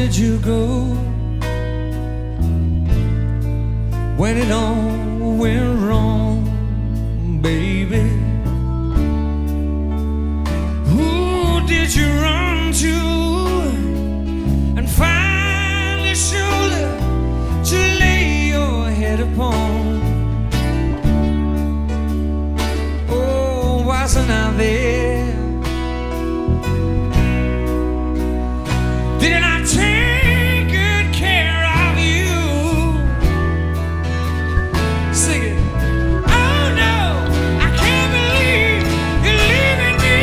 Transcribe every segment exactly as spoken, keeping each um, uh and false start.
did you go when it all went wrong, baby? Who did you run to and find a shoulder to lay your head upon? Oh, wasn't I there? Didn't I take good care of you? Sing it. Oh no, I can't believe you're leaving me.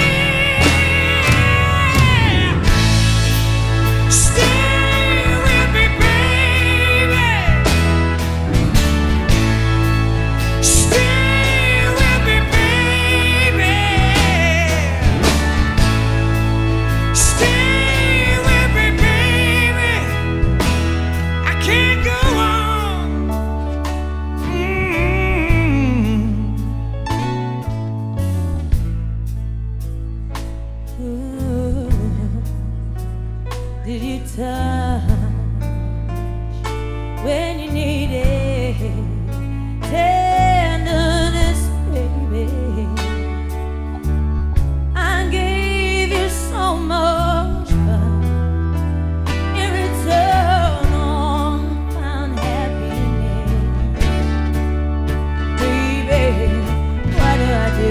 Stay with me, baby. Stay with me, baby. Stay. Did you touch when you needed tenderness, baby? I gave you so much, but in return all found happiness. Baby, what do I do?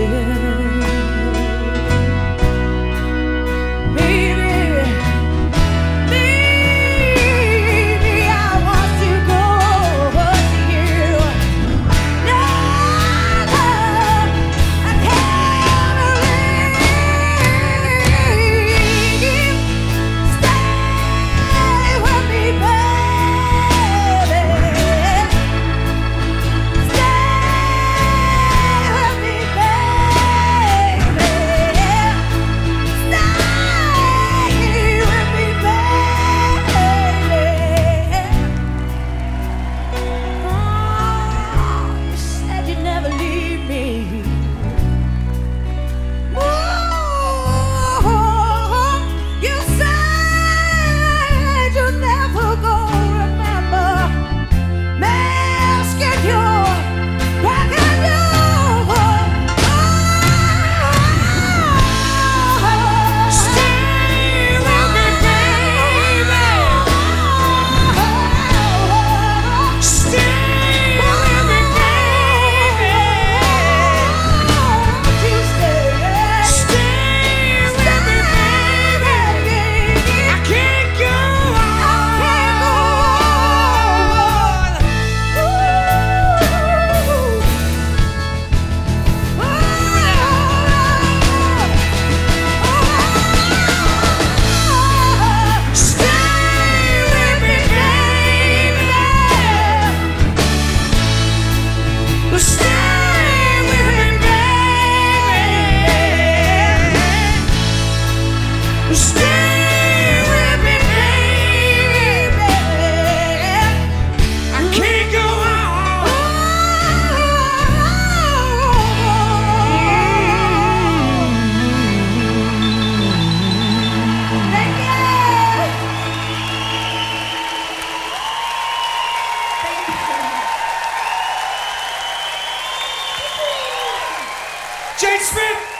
Jane Smith!